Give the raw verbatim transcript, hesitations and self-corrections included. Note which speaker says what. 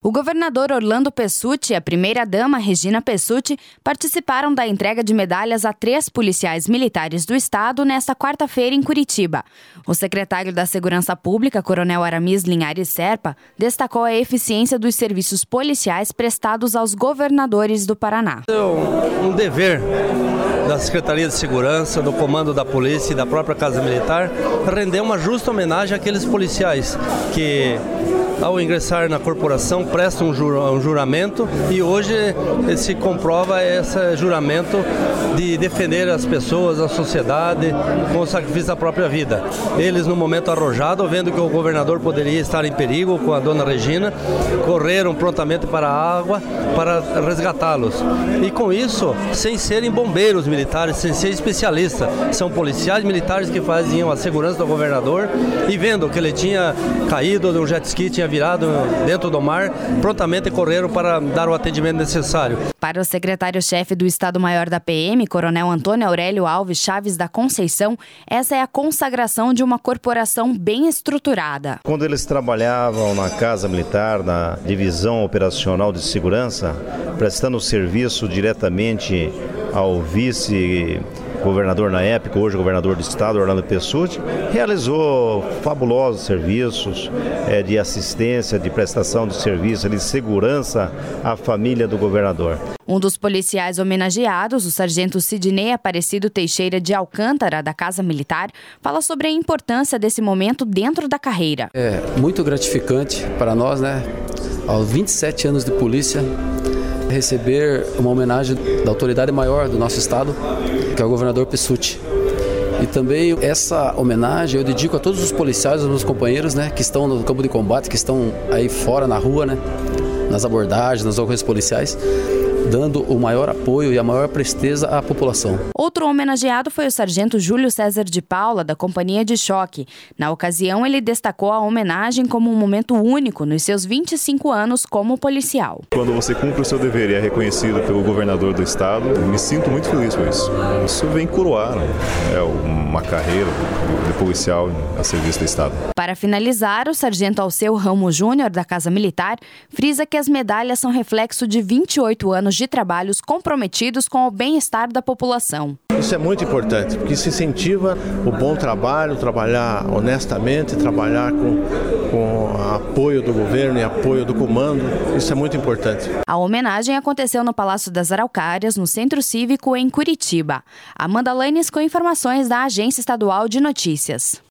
Speaker 1: O governador Orlando Pessutti e a primeira-dama Regina Pessutti participaram da entrega de medalhas a três policiais militares do estado nesta quarta-feira em Curitiba. O secretário da Segurança Pública, Coronel Aramis Linhares Serpa, destacou a eficiência dos serviços policiais prestados aos governadores do Paraná.
Speaker 2: É um dever da Secretaria de Segurança, do Comando da Polícia e da própria Casa Militar render uma justa homenagem àqueles policiais que, ao ingressar na corporação, prestam um juramento e hoje se comprova esse juramento de defender as pessoas, a sociedade, com o sacrifício da própria vida. Eles, no momento arrojado, vendo que o governador poderia estar em perigo com a dona Regina, correram prontamente para a água para resgatá-los. E com isso, sem serem bombeiros militares, sem ser especialistas, são policiais militares que faziam a segurança do governador e vendo que ele tinha caído de um jet ski, tinha virado dentro do mar, prontamente correram para dar o atendimento necessário.
Speaker 1: Para o secretário-chefe do Estado-Maior da P M, Coronel Antônio Aurélio Alves Chaves da Conceição, essa é a consagração de uma corporação bem estruturada.
Speaker 3: Quando eles trabalhavam na Casa Militar, na Divisão Operacional de Segurança, prestando serviço diretamente ao vice governador na época, hoje governador do estado, Orlando Pessutti, realizou fabulosos serviços é, de assistência, de prestação de serviço, de segurança à família do governador.
Speaker 1: Um dos policiais homenageados, o sargento Sidney Aparecido Teixeira de Alcântara, da Casa Militar, fala sobre a importância desse momento dentro da carreira.
Speaker 4: É muito gratificante para nós, né? Aos vinte e sete anos de polícia, receber uma homenagem da autoridade maior do nosso estado, que é o governador Pessutti. E também essa homenagem eu dedico a todos os policiais, os meus companheiros, né, que estão no campo de combate, que estão aí fora na rua, né, nas abordagens, nas ocorrências policiais, dando o maior apoio e a maior presteza à população.
Speaker 1: Outro homenageado foi o sargento Júlio César de Paula, da Companhia de Choque. Na ocasião, ele destacou a homenagem como um momento único nos seus vinte e cinco anos como policial.
Speaker 5: Quando você cumpre o seu dever e é reconhecido pelo governador do estado, me sinto muito feliz por isso. Isso vem coroar, né? É uma carreira de policial a serviço do estado.
Speaker 1: Para finalizar, o sargento Alceu Ramos Júnior, da Casa Militar, frisa que as medalhas são reflexo de vinte e oito anos de trabalhos comprometidos com o bem-estar da população.
Speaker 6: Isso é muito importante, porque isso incentiva o bom trabalho, trabalhar honestamente, trabalhar com, com apoio do governo e apoio do comando. Isso é muito importante.
Speaker 1: A homenagem aconteceu no Palácio das Araucárias, no Centro Cívico, em Curitiba. Amanda Lanes com informações da Agência Estadual de Notícias.